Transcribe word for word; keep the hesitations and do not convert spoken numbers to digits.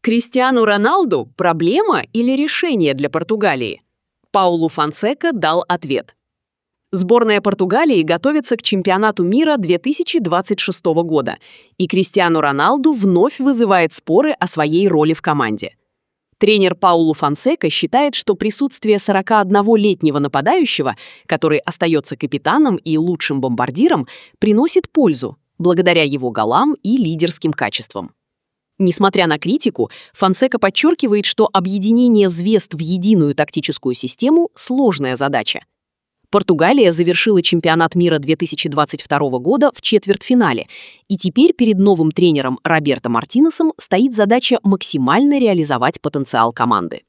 Криштиану Роналду – проблема или решение для Португалии? Паулу Фонсека дал ответ. Сборная Португалии готовится к чемпионату мира две тысячи двадцать шестого года, и Криштиану Роналду вновь вызывает споры о своей роли в команде. Тренер Паулу Фонсека считает, что присутствие сорокаодноволетнего нападающего, который остается капитаном и лучшим бомбардиром, приносит пользу, благодаря его голам и лидерским качествам. Несмотря на критику, Фонсека подчеркивает, что объединение звезд в единую тактическую систему – сложная задача. Португалия завершила чемпионат мира две тысячи двадцать второго года в четвертьфинале, и теперь перед новым тренером Роберто Мартинесом стоит задача максимально реализовать потенциал команды.